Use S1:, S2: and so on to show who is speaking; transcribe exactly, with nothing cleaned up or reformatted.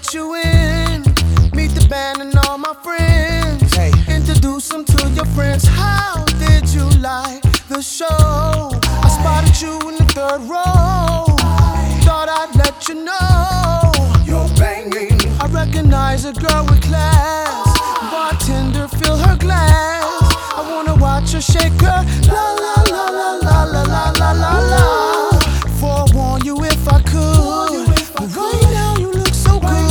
S1: let you in. Meet the band and all my friends. Hey. Introduce them to your friends. How did you like the show? I spotted you in the third row. Thought I'd let you know you're banging. I recognize a girl with class. Bartender, fill her glass. I wanna watch her shake her